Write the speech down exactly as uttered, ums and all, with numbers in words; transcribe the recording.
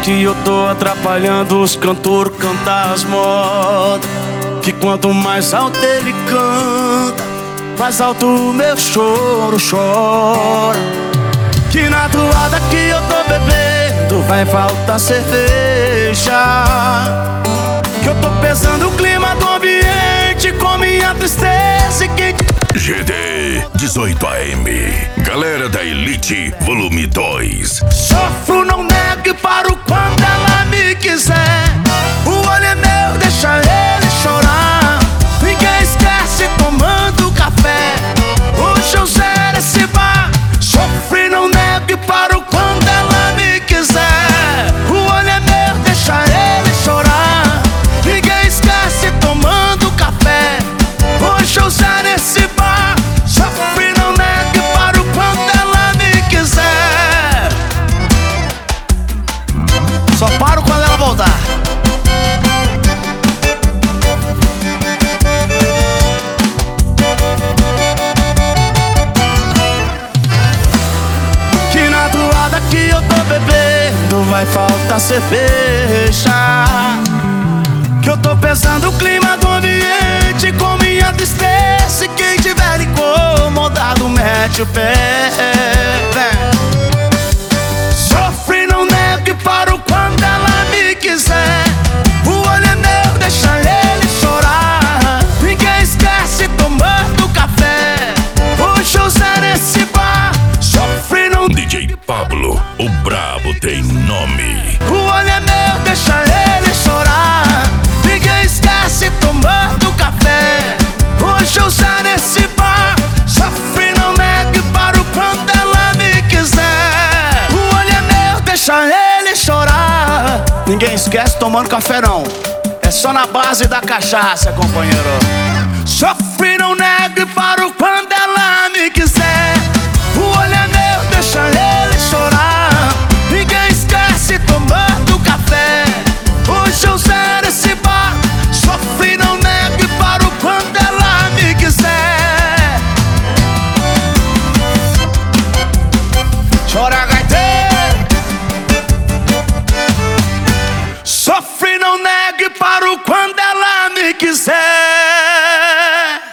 que eu tô atrapalhando os cantores cantar as modas. Que quanto mais alto ele canta, mais alto o meu choro chora. Que na toada que eu tô bebendo vai faltar cerveja. Que eu tô pesando o clima do ambiente com minha tristeza e quem... G D dezoito A M, Galera da Elite, volume dois. Sofro, não nego e paro quando ela me quiser. O olho é meu, deixa ele chorar. Ninguém esquece tomando café. Hoje eu zero esse bar. Sofro, não nego e paro quando ela me quiser. O olho é meu, deixa ele chorar. Ninguém esquece tomando café. Hoje eu zero esse bar. Sofro, não nego e paro quando ela me quiser. Só paro quando ela voltar. Que na toada que eu tô bebendo vai faltar cerveja. Que eu tô pesando o clima do ambiente com minha tristeza. E quem tiver incomodado mete o pé. Sofre, não nego e paro quando ela me quiser. O olho é meu, deixa ele chorar. Ninguém esquece tomando café. Hoje eu zero esse bar. Sofre, não... D J Pablo, o brabo tem nome. O olho é meu, deixa ele chorar. Ninguém esquece tomando café. Hoje eu zero esse bar. Sofre, não nego e paro quando ela me quiser. O olho é meu, deixa ele chorar. Ninguém esquece tomando café não. É só na base da cachaça, companheiro. Sofre, não nego e paro quando